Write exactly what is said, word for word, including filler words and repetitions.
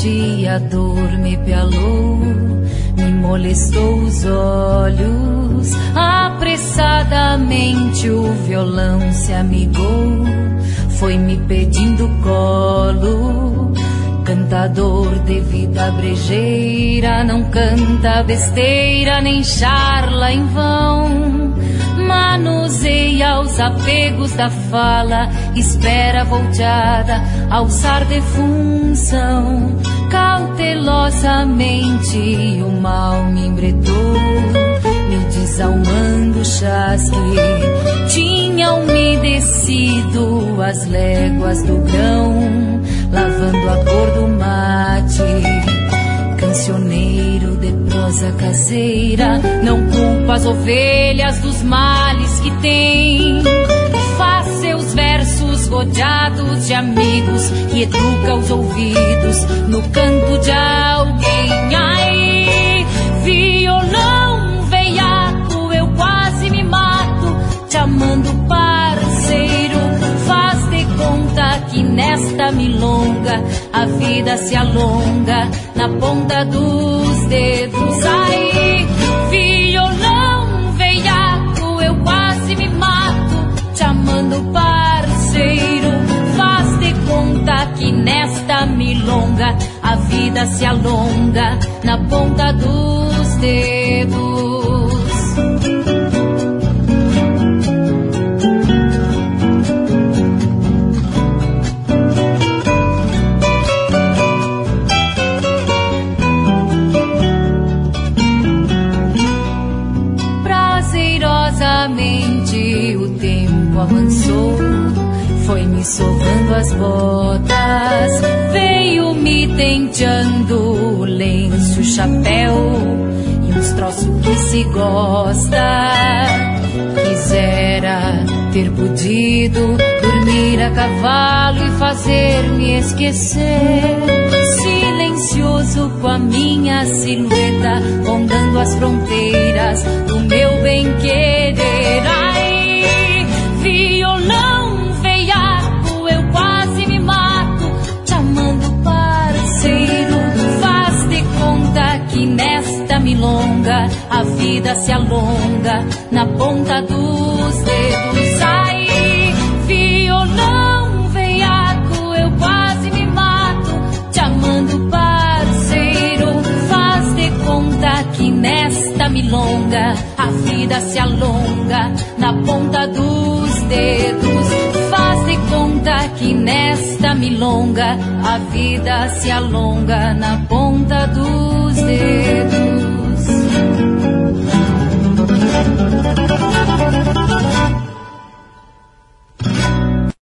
noite a dor me pialou, me molestou os olhos. Apressadamente o violão se amigou, foi me pedindo colo. Cantador de vida brejeira, não canta besteira nem charla em vão. Manuseia os apegos da fala, espera volteada, alçar de função. Cautelosamente o mal me embretou, me desalmando o chasque. Tinha umedecido as léguas do grão, lavando a cor do mate. Cancioneiro de prosa caseira, não culpa as ovelhas dos males que tem. Faz seus versos rodeados de amigos e educa os ouvidos no canto de alguém. Ai, violão veiaco, eu quase me mato, te amando parceiro. Faz de conta que nesta milonga a vida se alonga na ponta dos dedos. Ai, violão veiaco, eu quase me mato, te amando parceiro. Faz de conta que nesta milonga a vida se alonga na ponta dos dedos. O tempo avançou, foi me sovando as botas, veio me tenteando o lenço, o chapéu e uns troços que se gosta. Quisera ter podido dormir a cavalo e fazer-me esquecer, silencioso com a minha silhueta, rondando as fronteiras do meu bem-querer. Ai, violão veiaco, eu quase me mato, te amando parceiro. Faz de conta que nesta milonga a vida se alonga na ponta dos dedos. Ai, violão veiaco, eu quase me mato, te amando parceiro. Faz de conta que nesta milonga a vida se alonga na ponta dos dedos. Faz de conta que nesta milonga a vida se alonga na ponta dos dedos.